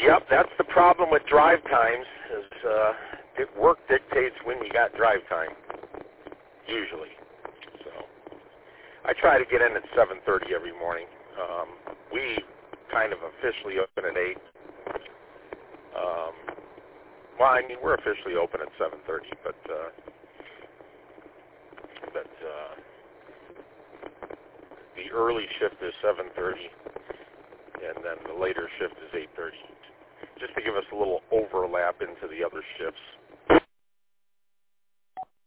Yep, that's the problem with drive times. Is work dictates when you got drive time, usually. So I try to get in at 7:30 every morning. We kind of officially open at 8. Well, I mean, we're officially open at 7:30, but the early shift is 7:30, and then the later shift is 8:30, just to give us a little overlap into the